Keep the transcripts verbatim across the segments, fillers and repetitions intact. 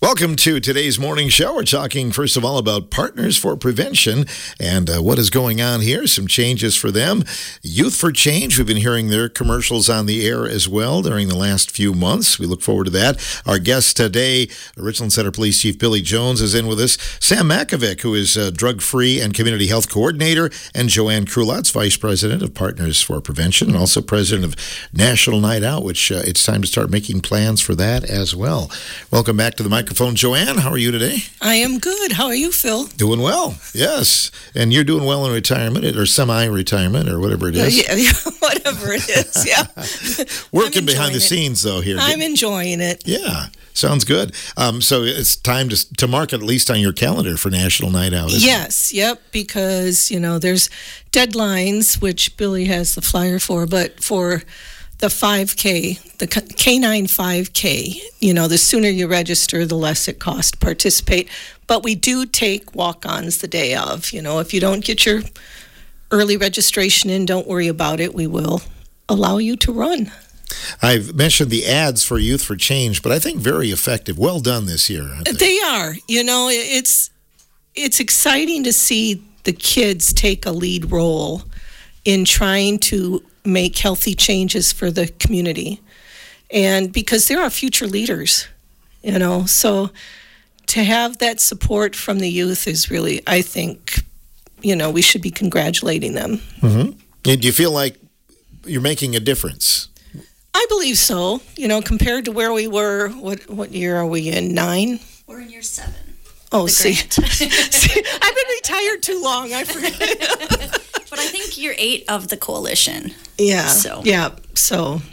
Welcome to today's morning show. We're talking, first of all, about Partners for Prevention and uh, what is going on here, some changes for them. Youth for Change, we've been hearing their commercials on the air as well during the last few months. We look forward to that. Our guest today, Richland Center Police Chief Billy Jones, is in with us. Sam Makovic, who is uh, Drug-Free and Community Health Coordinator, and Joanne Krulotz, Vice President of Partners for Prevention, and also President of National Night Out, which uh, it's time to start making plans for that as well. Welcome back to the microphone. Joanne, how are you today? I am good. How are you, Phil? Doing well, yes. And you're doing well in retirement or semi-retirement or whatever it is. Uh, yeah, whatever it is, yeah. Working behind the it. scenes, though, here. I'm enjoying it. Yeah, sounds good. Um, so it's time to to mark it at least on your calendar for National Night Out, isn't Yes, it? yep, because, you know, there's deadlines, which Billy has the flyer for, but for the five K, the K nine five K, you know, the sooner you register, the less it costs to participate. But we do take walk-ons the day of. You know, if you don't get your early registration in, don't worry about it. We will allow you to run. I've mentioned the ads for Youth for Change, but I think very effective. Well done this year, aren't they? They are. You know, it's it's exciting to see the kids take a lead role in trying to make healthy changes for the community. And because there are future leaders, you know, so to have that support from the youth is really, I think, you know, we should be congratulating them. Mm-hmm. And do you feel like you're making a difference? I believe so. You know, compared to where we were, what what year are we in? Nine? We're in year seven. Oh, see, see, I've been retired too long. I forget. But I think you're eight of the coalition. Yeah. So. Yeah. So.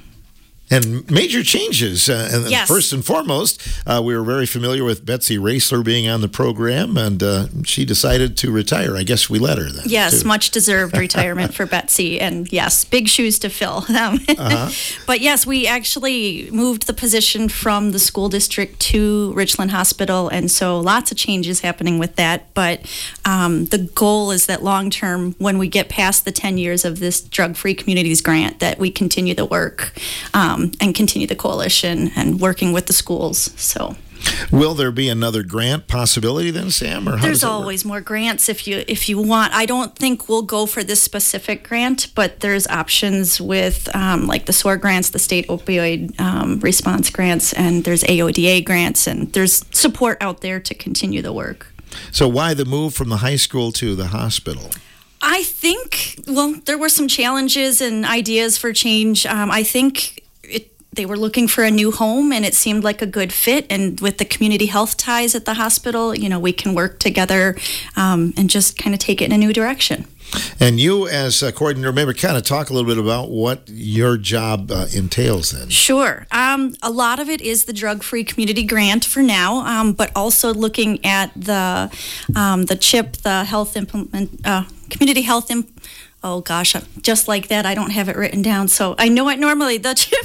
And major changes. Uh, and yes. First and foremost, uh, we were very familiar with Betsy Raisler being on the program, and uh, she decided to retire. I guess we let her then. Yes, too. Much deserved retirement for Betsy. And yes, big shoes to fill. Um, uh-huh. But yes, we actually moved the position from the school district to Richland Hospital. And so lots of changes happening with that. But um, the goal is that long term, when we get past the ten years of this Drug-Free Communities grant, that we continue the work. Um, and continue the coalition and working with the schools. So, will there be another grant possibility then, Sam? Or how there's does that always work? more grants if you if you want. I don't think we'll go for this specific grant, but there's options with um, like the S O R grants, the state opioid um, response grants, and there's A O D A grants, and there's support out there to continue the work. So why the move from the high school to the hospital? I think, well, there were some challenges and ideas for change. Um, I think it, they were looking for a new home, and it seemed like a good fit. And with the community health ties at the hospital, you know, we can work together um, and just kind of take it in a new direction. And you, as a coordinator, maybe kind of talk a little bit about what your job uh, entails then. Sure. Um, a lot of it is the Drug-Free Community Grant for now, um, but also looking at the um, the CHIP, the Health Implement, uh, Community Health Imp- Oh gosh, just like that, I don't have it written down. So I know it normally, the CHIP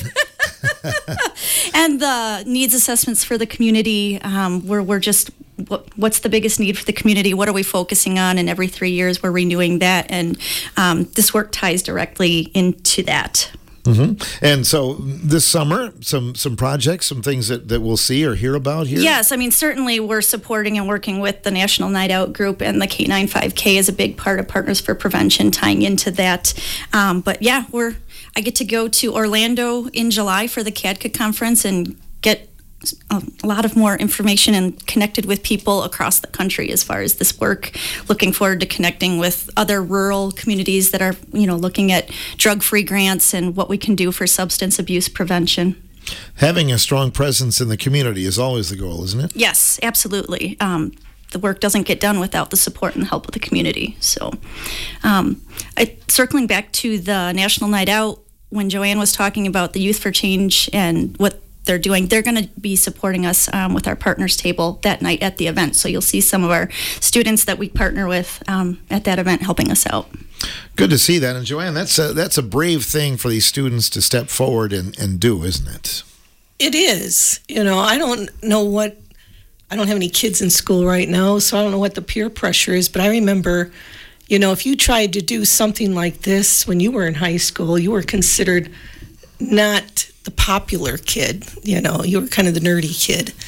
and the needs assessments for the community, um, where we're just, what, what's the biggest need for the community? What are we focusing on? And every three years we're renewing that. And um, this work ties directly into that. Mm-hmm. And so this summer, some some projects, some things that, that we'll see or hear about here? Yes, I mean, certainly we're supporting and working with the National Night Out group, and the K nine five K is a big part of Partners for Prevention, tying into that. Um, but yeah, we're I get to go to Orlando in July for the C A D C A conference and get a lot of more information and connected with people across the country as far as this work. Looking forward to connecting with other rural communities that are, you know, looking at drug-free grants and what we can do for substance abuse prevention. Having a strong presence in the community is always the goal, isn't it? Yes, absolutely. Um, the work doesn't get done without the support and the help of the community. So um, I, circling back to the National Night Out, when Joanne was talking about the Youth for Change and what they're doing, they're going to be supporting us um, with our partners table that night at the event. So you'll see some of our students that we partner with um, at that event helping us out. Good to see that. And Joanne, that's a, that's a brave thing for these students to step forward and, and do, isn't it? It is. You know, I don't know what, I don't have any kids in school right now, so I don't know what the peer pressure is, but I remember, you know, if you tried to do something like this when you were in high school, you were considered not the popular kid, you know, you were kind of the nerdy kid.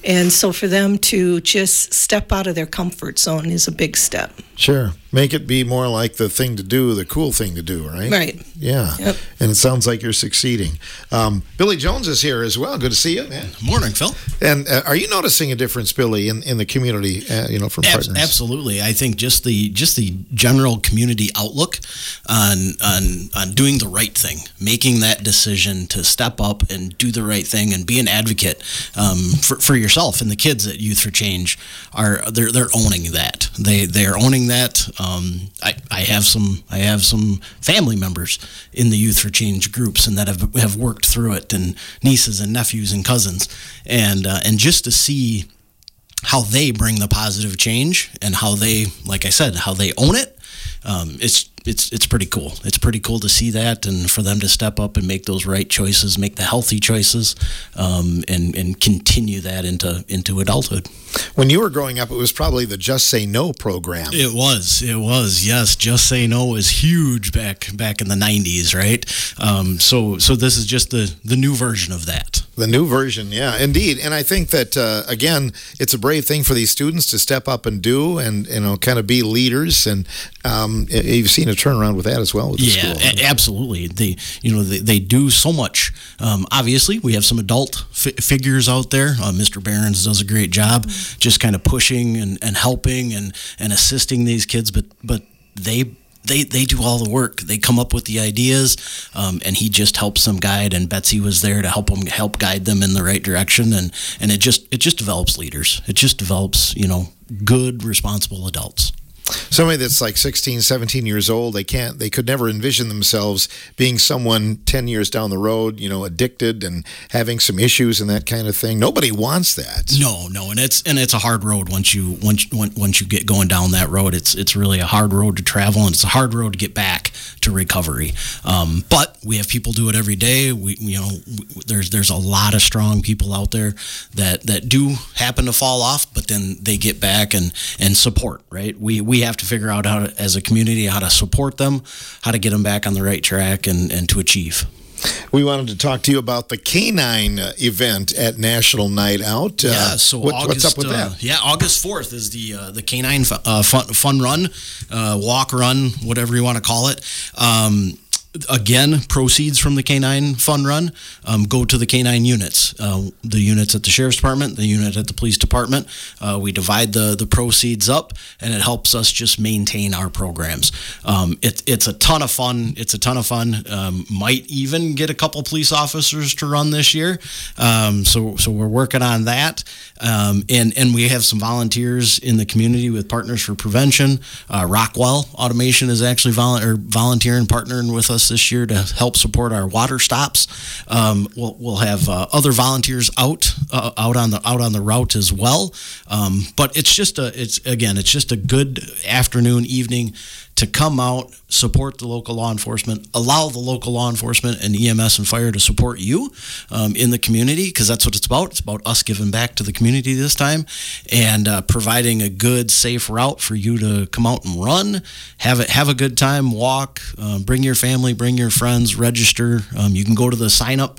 And so for them to just step out of their comfort zone is a big step. Sure. Make it be more like the thing to do, the cool thing to do, right? Right. Yeah. Yep. And it sounds like you're succeeding. Um, Billy Jones is here as well. Good to see you, man. Morning, Phil. And uh, are you noticing a difference, Billy, in, in the community, uh, you know, from Ab- partners? Absolutely. I think just the just the general community outlook on, on on doing the right thing, making that decision to step up and do the right thing and be an advocate um, for, for yourself and the kids at Youth for Change are they're they're owning that. They they're owning that. Um, I, I have some I have some family members in the Youth for Change groups and that have have worked through it, and nieces and nephews and cousins, and uh, and just to see how they bring the positive change and how they, like I said, how they own it. Um, it's it's it's pretty cool. It's pretty cool to see that, and for them to step up and make those right choices, make the healthy choices, um, and and continue that into into adulthood. When you were growing up, it was probably the Just Say No program. It was. It was. Yes, Just Say No was huge back back in the nineties, right? Um, so so this is just the the new version of that. The new version, yeah, indeed. And I think that, uh, again, it's a brave thing for these students to step up and do and, you know, kind of be leaders. And um, you've seen a turnaround with that as well with the yeah, school. Yeah, a- absolutely. They, you know, they, they do so much. Um, obviously, we have some adult fi- figures out there. Uh, Mister Behrens does a great job mm-hmm. just kind of pushing and, and helping and, and assisting these kids. But, but they... They they do all the work. They come up with the ideas, um, and he just helps them guide. And Betsy was there to help them help guide them in the right direction. And, and it just it just develops leaders. It just develops you know good, responsible adults. Somebody that's like sixteen, seventeen years old, they can't, they could never envision themselves being someone ten years down the road, you know, addicted and having some issues and that kind of thing. Nobody wants that. No, no, and it's and it's a hard road once you once once you get going down that road. It's it's really a hard road to travel, and it's a hard road to get back to recovery. Um, but we have people do it every day. We you know there's there's a lot of strong people out there that that do happen to fall off, but then they get back and and support. Right, we we We have to figure out how to, as a community, how to support them, how to get them back on the right track and, and to achieve. We wanted to talk to you about the K nine event at National Night Out. Yeah, uh, so what, August, what's up with uh, that? Yeah, August fourth is the uh, the K nine fu- uh, fun, fun run, uh, walk run, whatever you want to call it. Um, Again, proceeds from the K nine Fun Run um, go to the K nine units, uh, the units at the Sheriff's Department, the unit at the Police Department. Uh, we divide the, the proceeds up, and it helps us just maintain our programs. Um, it, it's a ton of fun. It's a ton of fun. Um, might even get a couple police officers to run this year. Um, so so we're working on that. Um, and, and we have some volunteers in the community with Partners for Prevention. Uh, Rockwell Automation is actually vol- or volunteering, partnering with us this year to help support our water stops. Um, we'll, we'll have uh, other volunteers out uh, out on the out on the route as well. Um, but it's just a it's again it's just a good afternoon, evening to come out, support the local law enforcement, allow the local law enforcement and E M S and fire to support you um, in the community, because that's what it's about. It's about us giving back to the community this time, and uh, providing a good, safe route for you to come out and run, have it, have a good time, walk, uh, bring your family, bring your friends, register. Um, you can go to the sign up.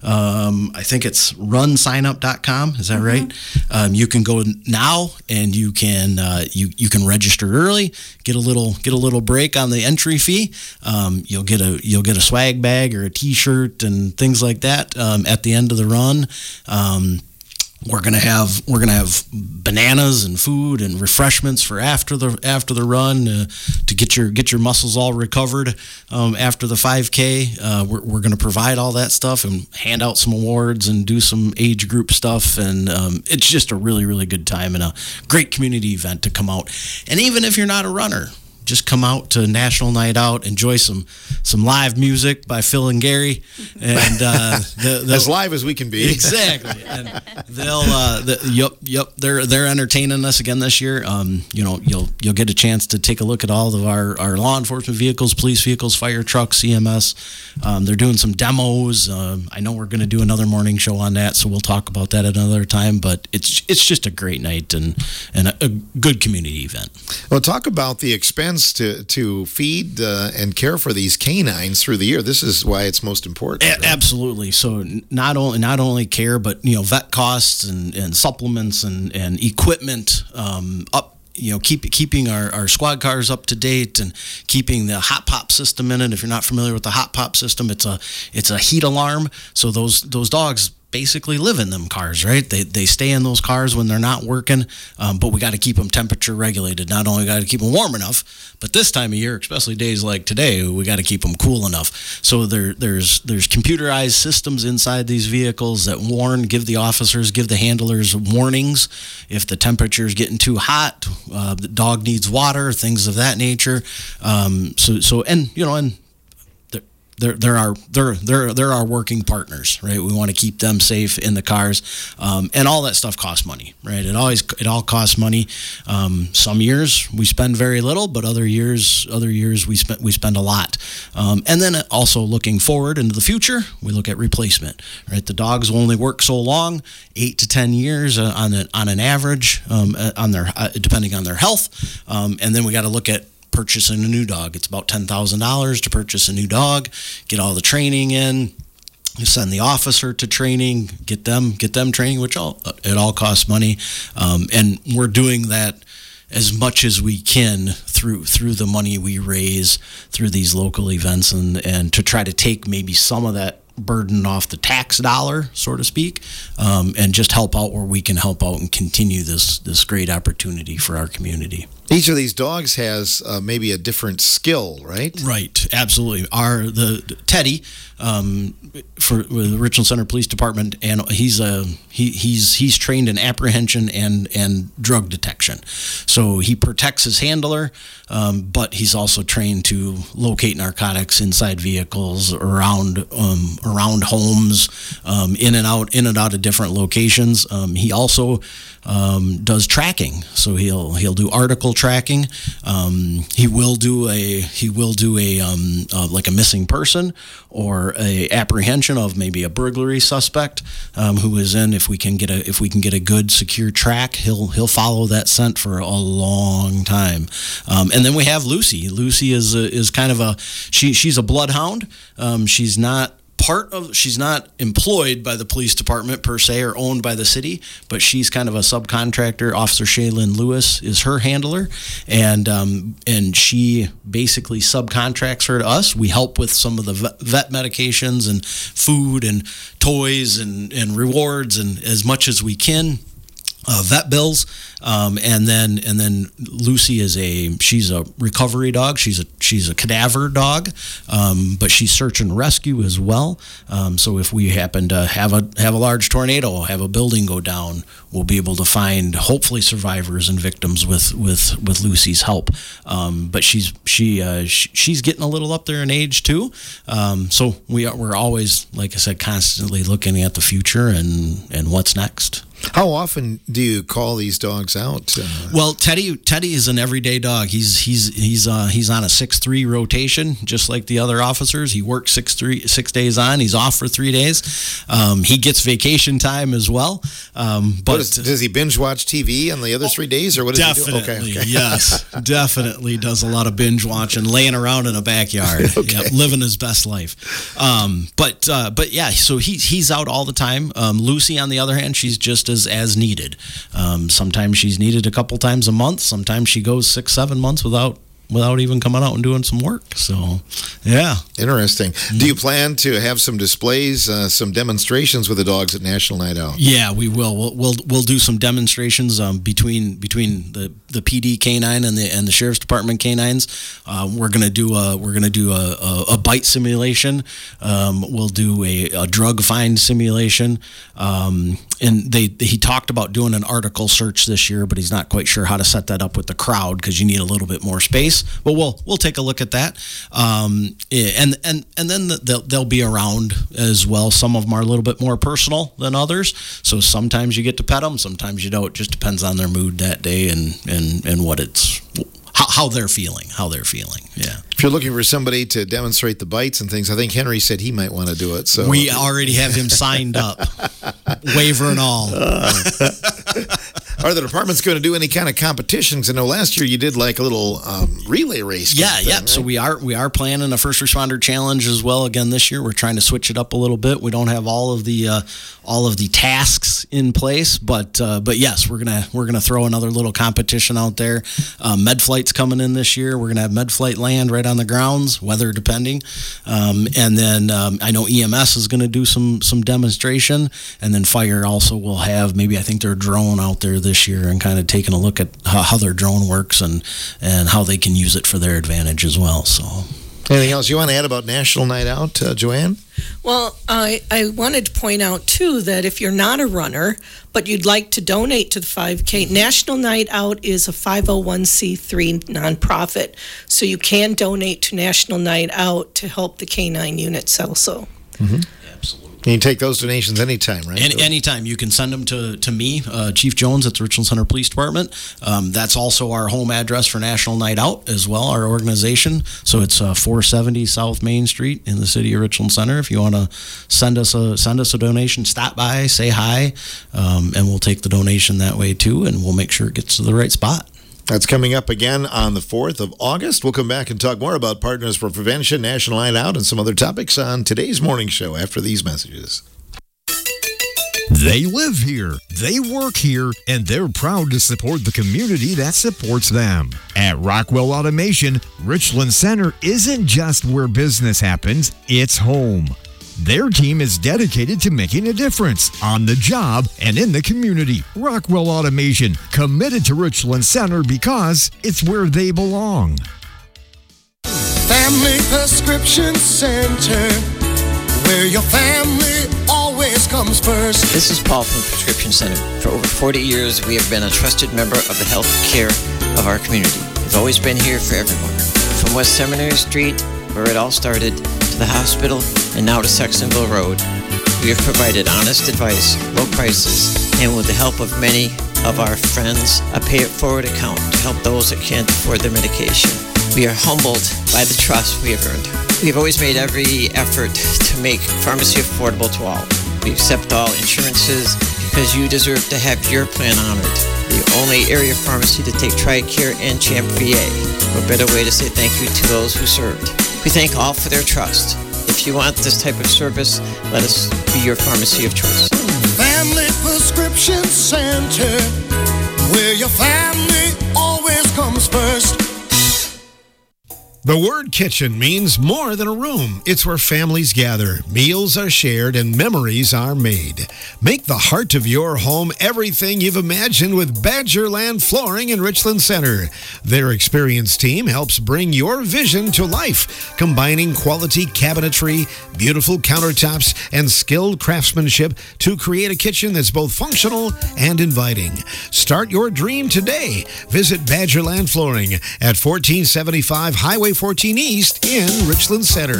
Um, I think it's run sign up dot com. Is that mm-hmm. right? Um, you can go now and you can uh, you you can register early, get a little get a little break on the entry fee. Um, you'll get a you'll get a swag bag or a T-shirt and things like that um, at the end of the run. Um, We're gonna have we're gonna have bananas and food and refreshments for after the after the run uh, to get your get your muscles all recovered um, after the five K. Uh, we're we're gonna provide all that stuff and hand out some awards and do some age group stuff, and um, it's just a really really good time and a great community event to come out. And even if you're not a runner, just come out to National Night Out, enjoy some some live music by Phil and Gary, and uh, the, the, as live as we can be. Exactly, and they'll uh, the, yep yep they're they're entertaining us again this year. Um, you know you'll you'll get a chance to take a look at all of our, our law enforcement vehicles, police vehicles, fire trucks, E M S. Um, they're doing some demos. Um, I know we're going to do another morning show on that, so we'll talk about that at another time. But it's it's just a great night and and a, a good community event. Well, talk about the expense plans to to feed uh, and care for these canines through the year? This is why it's most important. A- right? Absolutely. So not only not only care, but you know, vet costs and, and supplements and and equipment um, up. You know, keep keeping our, our squad cars up to date and keeping the hot pop system in it. If you're not familiar with the hot pop system, it's a it's a heat alarm. So those those dogs basically live in them cars, right? They they stay in those cars when they're not working, um, but we got to keep them temperature regulated. Not only got to keep them warm enough, but this time of year, especially days like today, we got to keep them cool enough. So there there's there's computerized systems inside these vehicles that warn, give the officers, give the handlers warnings if the temperature is getting too hot, uh, the dog needs water, things of that nature. Um, so so and you know and. They're, they're our they're they're they're our working partners, right? We want to keep them safe in the cars, um, and all that stuff costs money, right? It always it all costs money. Um, some years we spend very little, but other years other years we spend we spend a lot. Um, and then also looking forward into the future, we look at replacement, right? The dogs will only work so long, eight to ten years uh, on a, on an average, um, uh, on their uh, depending on their health, um, and then we got to look at purchasing a new dog. It's about ten thousand dollars to purchase a new dog, get all the training in, you send the officer to training, get them get them training, which all it all costs money. Um, and we're doing that as much as we can through through the money we raise through these local events, and, and to try to take maybe some of that burden off the tax dollar, so to speak, um, and just help out where we can help out and continue this this great opportunity for our community. Each of these dogs has uh, maybe a different skill, right? Right, absolutely. Our the, the Teddy um, for with the Richland Center Police Department, and he's a he he's he's trained in apprehension and and drug detection. So he protects his handler, um, but he's also trained to locate narcotics inside vehicles, around um, around homes, um, in and out in and out of different locations. Um, he also um, does tracking, so he'll he'll do article tracking. Um, he will do a he will do a um, uh, like a missing person or a apprehension of maybe a burglary suspect um, who is in. If we can get a if we can get a good secure track, he'll he'll follow that scent for a long time. Um, and then we have Lucy. Lucy is a, is kind of a she she's a bloodhound. Um, she's not. Part of she's not employed by the police department per se or owned by the city, but she's kind of a subcontractor. Officer Shaylin Lewis is her handler, and um, and she basically subcontracts her to us. We help with some of the vet medications and food and toys and, and rewards and as much as we can. Uh, vet bills, um, and then and then Lucy is a she's a recovery dog. She's a she's a cadaver dog, um, but she's search and rescue as well. Um, so if we happen to have a have a large tornado, have a building go down, we'll be able to find hopefully survivors and victims with with, with Lucy's help. Um, but she's she, uh, she she's getting a little up there in age too. Um, so we are we're always, like I said, constantly looking at the future and and what's next. How often do you call these dogs out? Uh, well, Teddy Teddy is an everyday dog. He's he's he's uh, he's on a six three rotation, just like the other officers. He works six three six days on. He's off for three days. Um, he gets vacation time as well. Um, but is, does he binge watch T V on the other three days, or what does definitely, he do? Okay, okay. Yes, definitely does a lot of binge watching, laying around in a backyard, okay. Yep, living his best life. Um, but uh, but yeah, so he's he's out all the time. Um, Lucy, on the other hand, she's just as as needed. Um, sometimes she's needed a couple times a month. Sometimes she goes six, seven months without without even coming out and doing some work. So, yeah. Interesting. Mm-hmm. Do you plan to have some displays, uh, some demonstrations with the dogs at National Night Out? Yeah, we will. We'll we'll, we'll do some demonstrations um, between between the, the P D canine and the and the Sheriff's Department canines. Uh, we're gonna do a we're gonna do a, a, a bite simulation. Um, we'll do a, a drug find simulation. Um, and they he talked about doing an article search this year, but he's not quite sure how to set that up with the crowd because you need a little bit more space. But we'll we'll take a look at that, um, and and and then they'll they'll be around as well. Some of them are a little bit more personal than others, so sometimes you get to pet them, sometimes you don't. It just depends on their mood that day and and and what it's how, how they're feeling, how they're feeling. Yeah. If you're looking for somebody to demonstrate the bites and things, I think Henry said he might want to do it. So we already have him signed up, waiver and all. Uh, Are the departments going to do any kind of competitions? I know last year you did like a little um, relay race. Yeah, thing, yeah. right? So we are we are planning a first responder challenge as well. Again, this year we're trying to switch it up a little bit. We don't have all of the uh, all of the tasks in place, but uh, but yes, we're gonna we're gonna throw another little competition out there. Uh, MedFlight's coming in this year. We're gonna have MedFlight land right on the grounds, weather depending, um, and then um, I know E M S is gonna do some some demonstration, and then fire also will have maybe I think their drone out there this year and kind of taking a look at how, how their drone works and and how they can use it for their advantage as well. So, anything else you want to add about National Night Out, uh, Joanne? Well, I, I wanted to point out, too, that if you're not a runner, but you'd like to donate to the five K, National Night Out is a five oh one c three nonprofit. So you can donate to National Night Out to help the K nine units also. Mm-hmm. absolutely. You can take those donations anytime, right? Any, anytime. You can send them to, to me, uh, Chief Jones at the Richland Center Police Department. Um, that's also our home address for National Night Out as well, our organization. So it's uh, four seventy South Main Street in the city of Richland Center. If you want to send us a send us a donation, stop by, say hi, um, and we'll take the donation that way too, and we'll make sure it gets to the right spot. That's coming up again on the fourth of August. We'll come back and talk more about Partners for Prevention, National Night Out, and some other topics on today's morning show after these messages. They live here, they work here, and they're proud to support the community that supports them. At Rockwell Automation, Richland Center isn't just where business happens, it's home. Their team is dedicated to making a difference on the job and in the community. Rockwell Automation, committed to Richland Center because it's where they belong. Family Prescription Center, where your family always comes first. This is Paul from Prescription Center. For over forty years, we have been a trusted member of the health care of our community. We've always been here for everyone. From West Seminary Street, where it all started, to the hospital, and now to Sextonville Road, we have provided honest advice, low prices, and with the help of many of our friends, a pay-it-forward account to help those that can't afford their medication. We are humbled by the trust we have earned. We have always made every effort to make pharmacy affordable to all. We accept all insurances because you deserve to have your plan honored. The only area pharmacy to take TRICARE and CHAMP V A. What better way to say thank you to those who served? We thank all for their trust. If you want this type of service, let us be your pharmacy of choice. Family Prescription Center, where your family always comes first. The word kitchen means more than a room. It's where families gather, meals are shared, and memories are made. Make the heart of your home everything you've imagined with Badgerland Flooring in Richland Center. Their experienced team helps bring your vision to life, combining quality cabinetry, beautiful countertops, and skilled craftsmanship to create a kitchen that's both functional and inviting. Start your dream today. Visit Badgerland Flooring at fourteen seventy-five Highway fourteen East in Richland Center.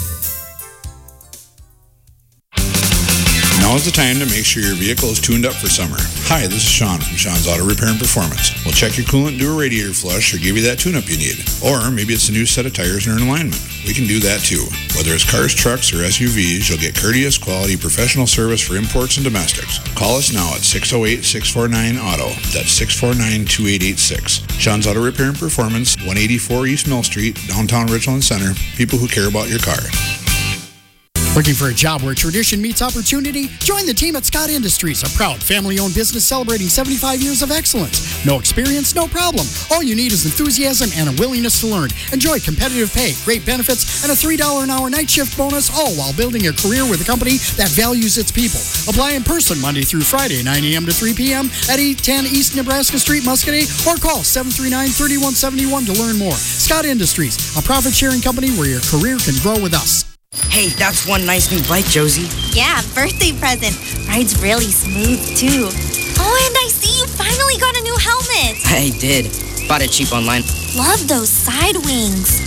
Now is the time to make sure your vehicle is tuned up for summer. Hi, this is Sean from Sean's Auto Repair and Performance. We'll check your coolant, do a radiator flush, or give you that tune-up you need. Or maybe it's a new set of tires and an alignment. We can do that too. Whether it's cars, trucks, or S U Vs, you'll get courteous, quality, professional service for imports and domestics. Call us now at six oh eight, six four nine, auto. That's six four nine, two eight eight six. Sean's Auto Repair and Performance, one eighty-four East Mill Street, downtown Richland Center. People who care about your car. Looking for a job where tradition meets opportunity? Join the team at Scott Industries, a proud family-owned business celebrating seventy-five years of excellence. No experience, no problem. All you need is enthusiasm and a willingness to learn. Enjoy competitive pay, great benefits, and a three dollars an hour night shift bonus, all while building a career with a company that values its people. Apply in person Monday through Friday, nine a.m. to three p.m. at eight ten East Nebraska Street, Muscatine, or call seven three nine, three one seven one to learn more. Scott Industries, a profit-sharing company where your career can grow with us. Hey, that's one nice new bike, Josie. Yeah, birthday present. Rides really smooth, too. Oh, and I see you finally got a new helmet. I did. Bought it cheap online. Love those side wings.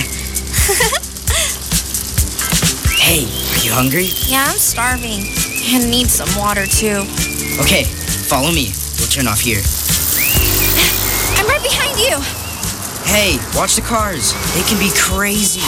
Hey, are you hungry? Yeah, I'm starving. And need some water, too. Okay, follow me. We'll turn off here. I'm right behind you. Hey, watch the cars. They can be crazy.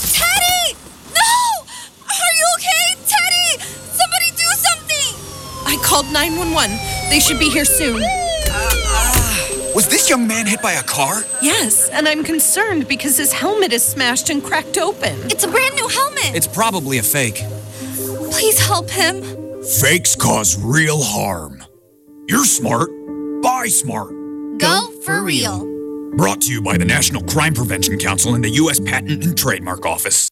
Teddy! No! Are you okay? Teddy! Somebody do something! I already called nine one one. They should be here soon. Was this young man hit by a car? Yes, and I'm concerned because his helmet is smashed and cracked open. It's a brand new helmet. It's probably a fake. Please help him. Fakes cause real harm. You're smart. Buy smart. Go for real. Brought to you by the National Crime Prevention Council and the U S Patent and Trademark Office.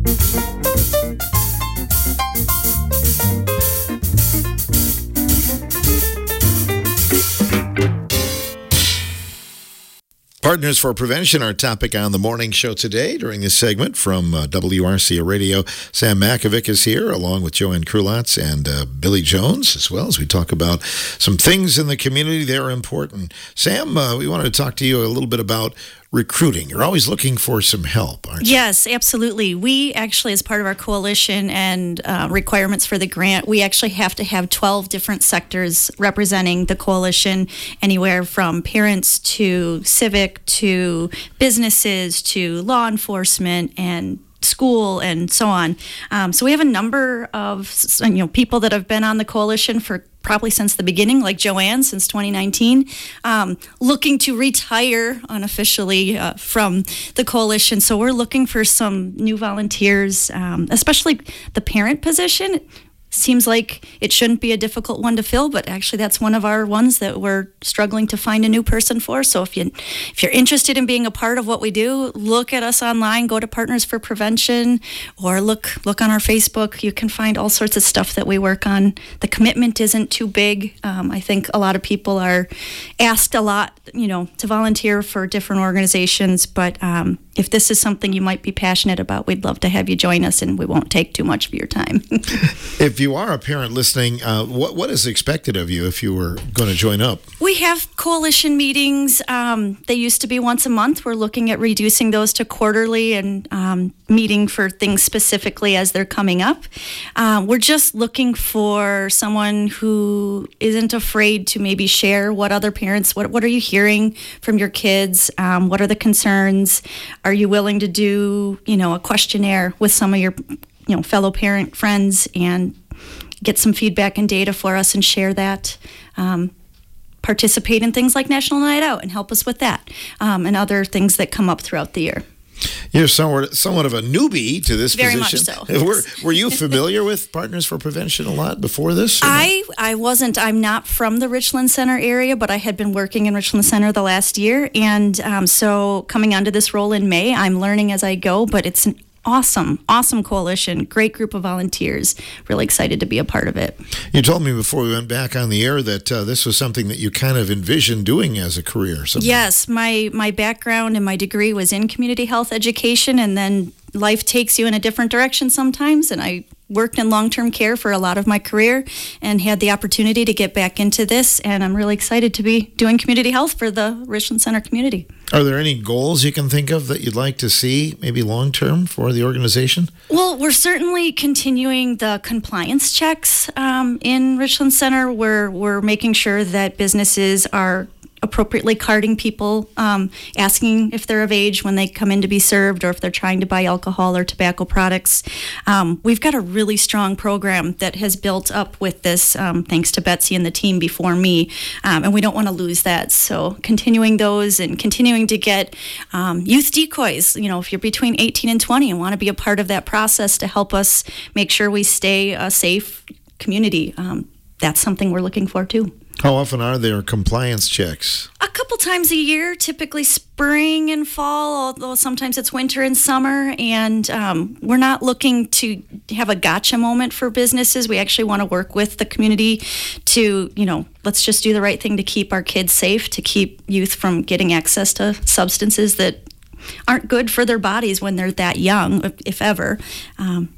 Partners for Prevention, our topic on the morning show today. During this segment from uh, W R C A Radio, Sam Makovic is here, along with Joanne Krulotz and uh, Billy Jones, as well as we talk about some things in the community that are important. Sam, uh, we wanted to talk to you a little bit about recruiting. You're always looking for some help, aren't you? Yes, absolutely. We actually, as part of our coalition and uh, requirements for the grant, we actually have to have twelve different sectors representing the coalition, anywhere from parents to civic to businesses to law enforcement and school and so on. Um, so we have a number of you know people that have been on the coalition for probably since the beginning, like Joanne, since twenty nineteen, um, looking to retire unofficially uh, from the coalition. So we're looking for some new volunteers, um, especially the parent position. Seems like it shouldn't be a difficult one to fill, but actually that's one of our ones that we're struggling to find a new person for. So if you if you're interested in being a part of what we do, look at us online, go to Partners for Prevention, or look look on our Facebook. You can find all sorts of stuff that we work on. The commitment isn't too big. Um, I think a lot of people are asked a lot, you know, to volunteer for different organizations, but um, if this is something you might be passionate about, we'd love to have you join us, and we won't take too much of your time. If you are a parent listening, uh, what what is expected of you if you were going to join up? We have coalition meetings. Um, they used to be once a month. We're looking at reducing those to quarterly and um, meeting for things specifically as they're coming up. Uh, we're just looking for someone who isn't afraid to maybe share what other parents, what what are you hearing from your kids? Um, what are the concerns? Are you willing to do, you know, a questionnaire with some of your, you know, fellow parent friends and get some feedback and data for us and share that? Um, participate in things like National Night Out and help us with that, um, and other things that come up throughout the year. You're somewhat, somewhat of a newbie to this Very position. much so. Were, were you familiar with Partners for Prevention a lot before this? I, I wasn't. I'm not from the Richland Center area, but I had been working in Richland Center the last year. And um, so coming onto this role in May, I'm learning as I go, but it's an awesome, awesome coalition, great group of volunteers. Really excited to be a part of it. You told me before we went back on the air that uh, this was something that you kind of envisioned doing as a career. Something. Yes, my, my background and my degree was in community health education, and then life takes you in a different direction sometimes, and I worked in long-term care for a lot of my career and had the opportunity to get back into this, and I'm really excited to be doing community health for the Richland Center community. Are there any goals you can think of that you'd like to see, maybe long-term, for the organization? Well, we're certainly continuing the compliance checks um, in Richland Center. We're, we're making sure that businesses are appropriately carding people, um, asking if they're of age when they come in to be served, or if they're trying to buy alcohol or tobacco products. Um, we've got a really strong program that has built up with this, um, thanks to Betsy and the team before me, um, and we don't want to lose that. So continuing those and continuing to get um, youth decoys, you know, if you're between eighteen and twenty and want to be a part of that process to help us make sure we stay a safe community, um, that's something we're looking for too. How often are there compliance checks? A couple times a year, typically spring and fall, although sometimes it's winter and summer. And um, we're not looking to have a gotcha moment for businesses. We actually want to work with the community to, you know, let's just do the right thing to keep our kids safe, to keep youth from getting access to substances that aren't good for their bodies when they're that young, if ever. Um,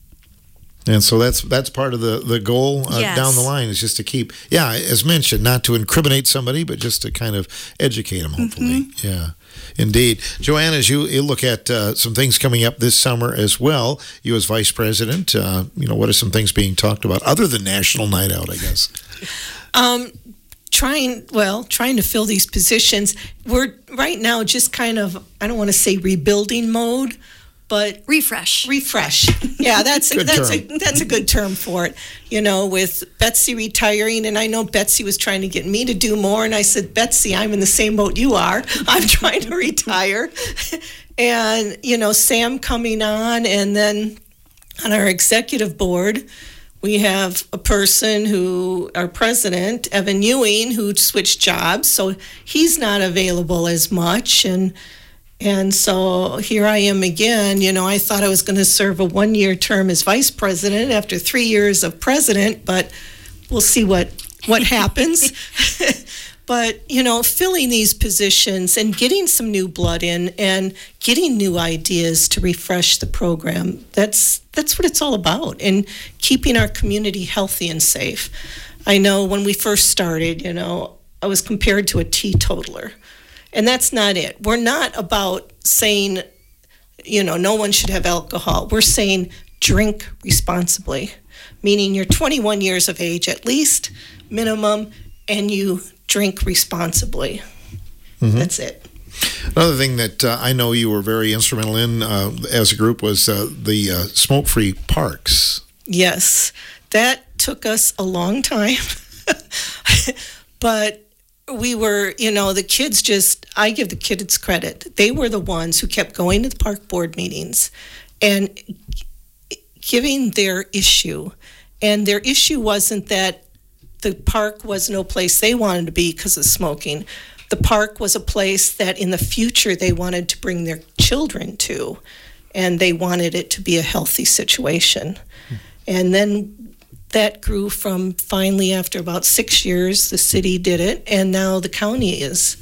And so that's that's part of the, the goal uh, Yes. down the line, is just to keep, yeah, as mentioned, not to incriminate somebody, but just to kind of educate them, hopefully. Mm-hmm. Yeah, indeed. Joanne, as you, you look at uh, some things coming up this summer as well, you as vice president, uh, you know, what are some things being talked about other than National Night Out, I guess? Um, trying, well, trying to fill these positions. We're right now just kind of, I don't want to say rebuilding mode, but refresh. Refresh. Yeah, that's a, Good that's term. a that's a good term for it. You know, with Betsy retiring, and I know Betsy was trying to get me to do more, and I said, Betsy, I'm in the same boat you are. I'm trying to retire, and you know, Sam coming on, and then on our executive board, we have a person who, our president, Evan Ewing, who switched jobs, so he's not available as much, and. And so here I am again. You know, I thought I was going to serve a one-year term as vice president after three years of president, but we'll see what what happens. But, you know, filling these positions and getting some new blood in and getting new ideas to refresh the program, that's that's what it's all about, and keeping our community healthy and safe. I know when we first started, you know, I was compared to a teetotaler. And that's not it. We're not about saying, you know, no one should have alcohol. We're saying drink responsibly, meaning you're twenty-one years of age at least, minimum, and you drink responsibly. Mm-hmm. That's it. Another thing that uh, I know you were very instrumental in uh, as a group was uh, the uh, smoke-free parks. Yes, that took us a long time, but we were, you know, the kids just, I give the kids credit. They were the ones who kept going to the park board meetings and giving their issue. And their issue wasn't that the park was no place they wanted to be because of smoking. The park was a place that in the future they wanted to bring their children to, and they wanted it to be a healthy situation. Hmm. And then that grew from finally after about six years, the city did it, and now the county is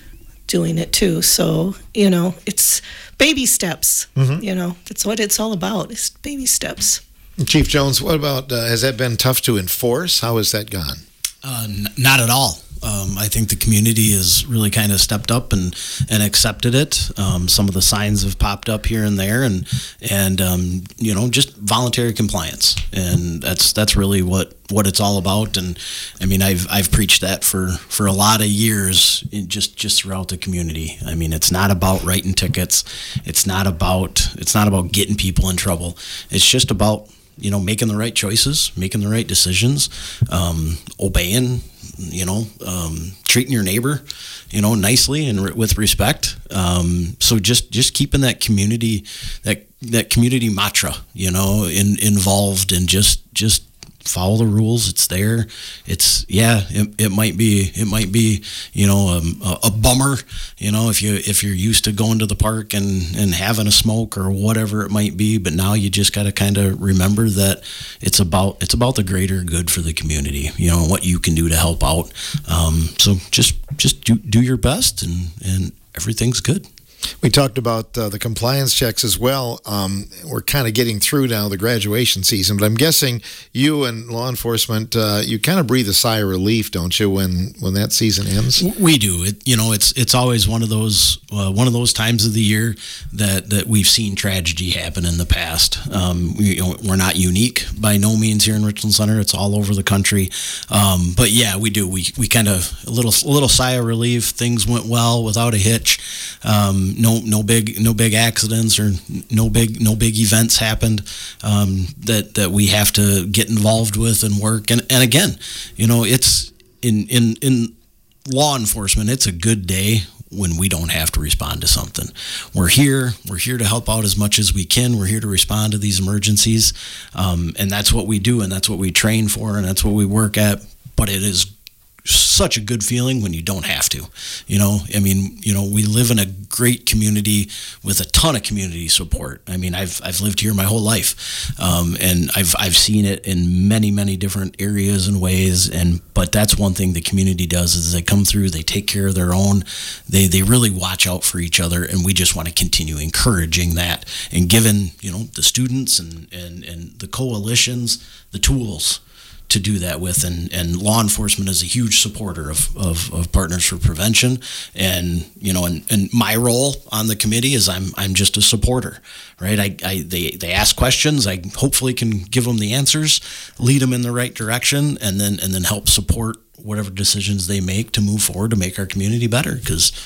doing it too. So, you know, it's baby steps. Mm-hmm. You know, that's what it's all about, is baby steps. Chief Jones, what about, uh, has that been tough to enforce? How has that gone? Uh, n- not at all. Um, I think the community has really kind of stepped up and, and accepted it. Um, some of the signs have popped up here and there, and and um, you know, just voluntary compliance, and that's that's really what, what it's all about. And I mean, I've I've preached that for, for a lot of years, in just just throughout the community. I mean, it's not about writing tickets. It's not about it's not about getting people in trouble. It's just about, you know, making the right choices, making the right decisions, um, obeying, you know, um, treating your neighbor, you know, nicely and re- with respect. Um, so just, just keeping that community, that, that community mantra, you know, in, involved, and just, just follow the rules. It's there. It's, yeah, it, it might be, it might be, you know, um, a, a bummer, you know, if you, if you're used to going to the park and, and having a smoke or whatever it might be, but now you just got to kind of remember that it's about, it's about the greater good for the community, you know, what you can do to help out. Um, so just, just do, do your best, and, and everything's good. We talked about uh, the compliance checks as well. Um, we're kind of getting through now the graduation season, but I'm guessing you and law enforcement, uh, you kind of breathe a sigh of relief, don't you, when, when that season ends? We do. It, you know, it's it's always one of those uh, one of those times of the year that, that we've seen tragedy happen in the past. Um, we, you know, we're not unique by no means here in Richland Center. It's all over the country. Um, but yeah, we do. We we kind of a little a little sigh of relief. Things went well without a hitch. Um, No, no big, no big accidents or no big, no big events happened um, that that we have to get involved with and work. And and again, you know, it's in in in law enforcement. It's a good day when we don't have to respond to something. We're here. We're here to help out as much as we can. We're here to respond to these emergencies, um, and that's what we do, and that's what we train for, and that's what we work at. But it is such a good feeling when you don't have to, you know. I mean, you know, we live in a great community with a ton of community support. I mean, I've I've lived here my whole life, um, and I've I've seen it in many many different areas and ways. And but that's one thing the community does is they come through, they take care of their own, they they really watch out for each other, and we just want to continue encouraging that and giving, you know, the students and and and the coalitions the tools to do that with, and, and law enforcement is a huge supporter of, of, of Partners for Prevention, and you know, and, and my role on the committee is I'm I'm just a supporter, right? I, I they they ask questions, I hopefully can give them the answers, lead them in the right direction, and then and then help support whatever decisions they make to move forward to make our community better. Because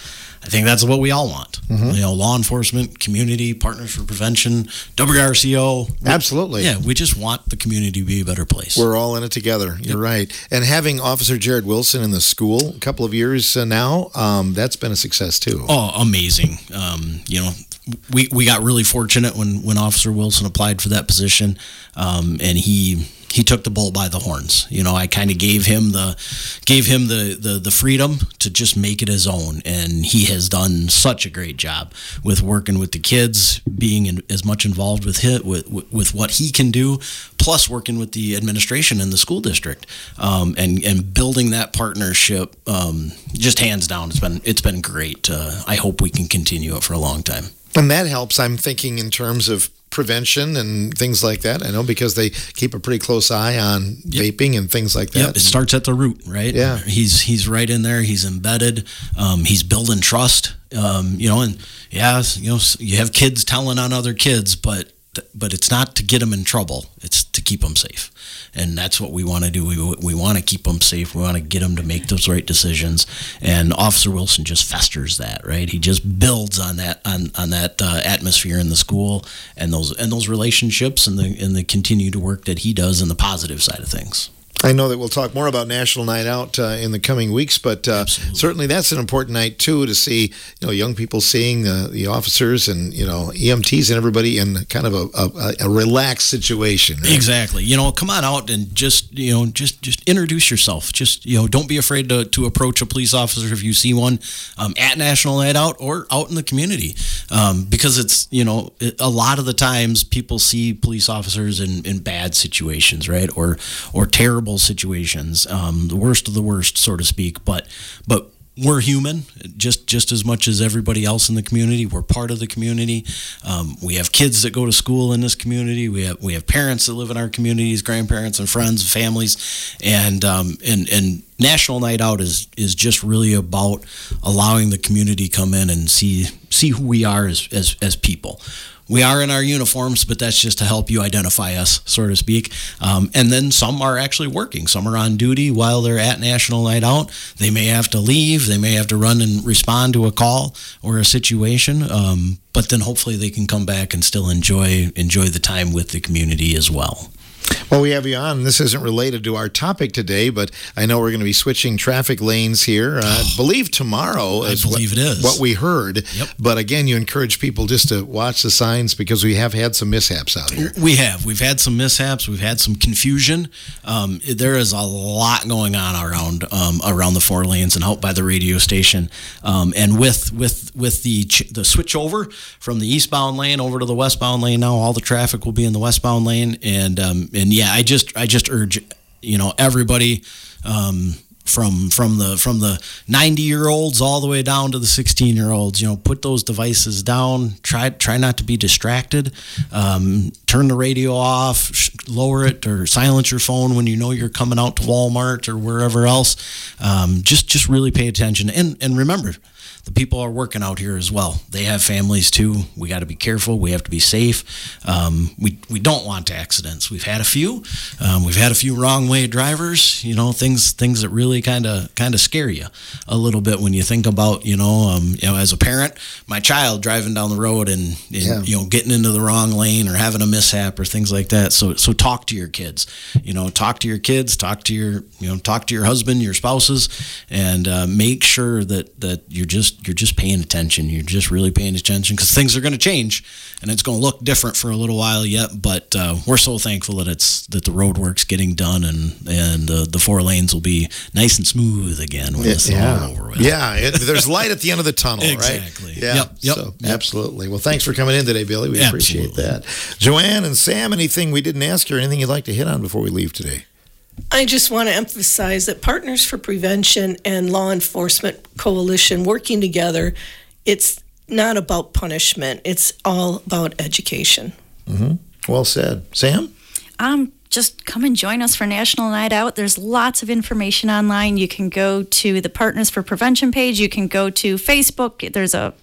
I think that's what we all want. Mm-hmm. You know, law enforcement, community, Partners for Prevention, W R C O. Absolutely. Yeah, we just want the community to be a better place. We're all in it together. You're yep. right. And having Officer Jared Wilson in the school a couple of years uh, now, um, that's been a success too. Oh, amazing. Um, you know, we, we got really fortunate when, when Officer Wilson applied for that position, um, and he he took the bull by the horns. You know, I kind of gave him the gave him the, the the freedom to just make it his own, and he has done such a great job with working with the kids, being in, as much involved with hit with with what he can do, plus working with the administration in the school district, um, and and building that partnership. Um, just hands down, it's been it's been great. Uh, I hope we can continue it for a long time. And that helps, I'm thinking, in terms of prevention and things like that. I know because they keep a pretty close eye on yep. vaping and things like that. Yep. It starts at the root, right? Yeah. He's he's right in there. He's embedded. Um, he's building trust. Um, you know, and yeah, you know, you have kids telling on other kids, but but it's not to get them in trouble. It's to keep them safe. And that's what we want to do. We we want to keep them safe. We want to get them to make those right decisions. And Officer Wilson just festers that, right? He just builds on that on on that uh, atmosphere in the school and those and those relationships and the and the continued work that he does in the positive side of things. I know that we'll talk more about National Night Out uh, in the coming weeks, but uh, certainly that's an important night too, to see, you know, young people seeing the, the officers and, you know, E M Ts and everybody in kind of a, a, a relaxed situation. Right? Exactly. You know, come on out and just, you know, just just introduce yourself. Just, you know, don't be afraid to, to approach a police officer if you see one um, at National Night Out or out in the community, um, because it's, you know, it, a lot of the times people see police officers in, in bad situations, right, or or terrible situations, um, the worst of the worst, so to speak. But but we're human, just just as much as everybody else in the community. We're part of the community. Um, we have kids that go to school in this community. We have we have parents that live in our communities, grandparents and friends and families, and um, and and National Night Out is is just really about allowing the community to come in and see see who we are as as as people. We are in our uniforms, but that's just to help you identify us, so to speak. Um, and then some are actually working. Some are on duty while they're at National Night Out. They may have to leave. They may have to run and respond to a call or a situation. Um, but then hopefully they can come back and still enjoy enjoy the time with the community as well. Well, we have you on. This isn't related to our topic today, but I know we're going to be switching traffic lanes here. Uh, I believe tomorrow I is believe what, it is. what we heard. Yep. But again, you encourage people just to watch the signs because we have had some mishaps out here. We have. We've had some mishaps. We've had some confusion. Um, there is a lot going on around um, around the four lanes and out by the radio station. Um, and with with with the ch- the switch over from the eastbound lane over to the westbound lane now, all the traffic will be in the westbound lane. And um, and yeah, I just I just urge, you know, everybody um, from from the from the ninety year olds all the way down to the sixteen year olds, you know, put those devices down. Try try not to be distracted. Um, turn the radio off, sh- lower it, or silence your phone when you know you're coming out to Walmart or wherever else. Um, just just really pay attention and and remember, the people are working out here as well. They have families too. We got to be careful. We have to be safe. Um, we we don't want accidents. We've had a few. Um, we've had a few wrong way drivers. You know, things things that really kind of kind of scare you a little bit when you think about, you know, um, you know, as a parent, my child driving down the road and, and yeah. you know, getting into the wrong lane or having a mishap or things like that. So so talk to your kids. You know, talk to your kids. Talk to your you know talk to your husband, your spouses, and uh, make sure that that you're just you're just paying attention. You're just really paying attention because things are going to change and it's going to look different for a little while yet. But uh, we're so thankful that it's that the road work's getting done and and uh, the four lanes will be nice and smooth again when this yeah. is all over with. Yeah, it, there's light at the end of the tunnel, exactly. right? Exactly. Yeah. Yep. Yep. So, yep. Absolutely. Well, thanks for coming in today, Billy. We appreciate Absolutely. that. Joanne and Sam, anything we didn't ask you or anything you'd like to hit on before we leave today? I just want to emphasize that Partners for Prevention and Law Enforcement Coalition working together, it's not about punishment. It's all about education. Mm-hmm. Well said. Sam? Um, just come and join us for National Night Out. There's lots of information online. You can go to the Partners for Prevention page. You can go to Facebook. There's a, a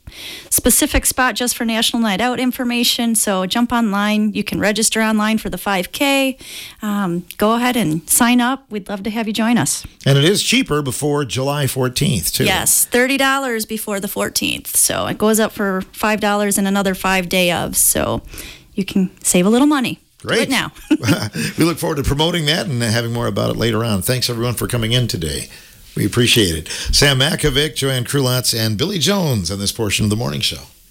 specific spot just for National Night Out information. So jump online. You can register online for the five K. Um, go ahead and sign up. We'd love to have you join us. And it is cheaper before July fourteenth, too. Yes, thirty dollars before the fourteenth. So it goes up for five dollars and another five day of. So you can save a little money. Great. Do it now. We look forward to promoting that and having more about it later on. Thanks, everyone, for coming in today. We appreciate it. Sam Makovic, Joanne Krulotz, and Billy Jones on this portion of the morning show.